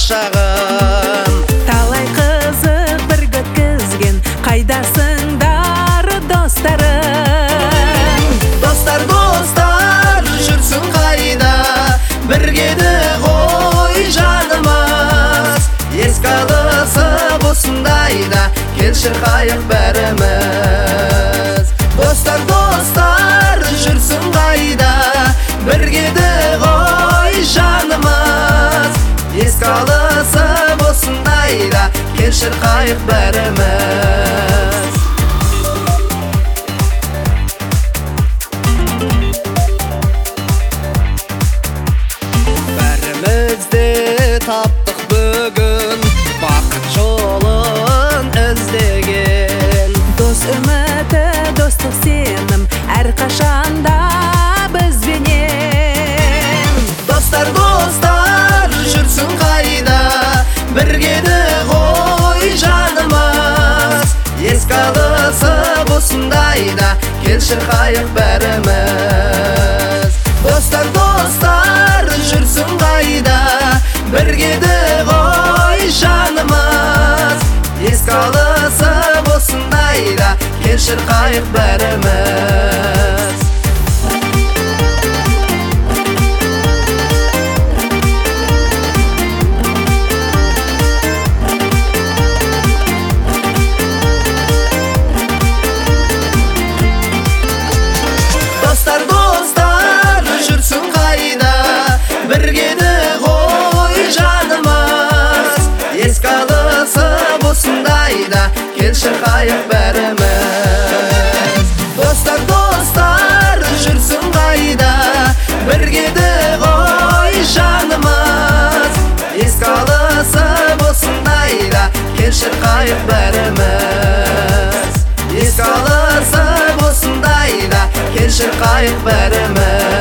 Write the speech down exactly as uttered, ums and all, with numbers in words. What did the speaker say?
шағын. Талай қызық бірге өткізген, қайдасыңдар достарым? Достар, достар, жүрсің қайда? Біргеді ғой жанымыз. Еске алысып осындайда, келші қайық бәріміз. Достар, достар, жүрсің қайда? Біргеді ғой жанымыз. Еске алысып осындайда, келші қайық бәріміз. Бәрімізді таптық бүгін, бақыт жолын іздеген. Дос үміті, достық сенім, әрқашанда бізбенен. Достар, достар, жүрсің қайда? Біргеді ғой жанымыз. Еске алысып осындайда, келші қайық бәріміз. Достар, достар, жүрсің қайда? Біргеді ғой жанымыз. Еске алысып осындайда, келші қайық бәріміз. Достар, достар, жүрсің қайда? Біргеді ғой жанымыз. Еске алысып осындайда, келші қайық бәріміз. Достар, достар, жүрсің қайда? Біргеді ғой жанымыз. Еске алысып осындайда, келші қайық бәріміз. Еске алысып осындайда, келші қайық бәріміз.